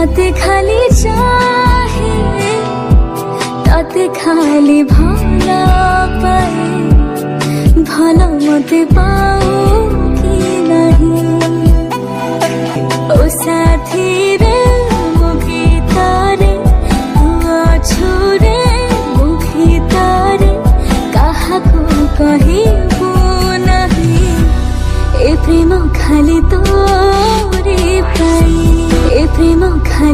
तते खाली चाहे तते खाली भला पाए भला मते पाओ कि नहीं ओ साथी रे मुखी तारे छुरे मुखी तारे कहा को कही नहीं ए प्रेम खाली तोरे पाई ए प्रेम खाली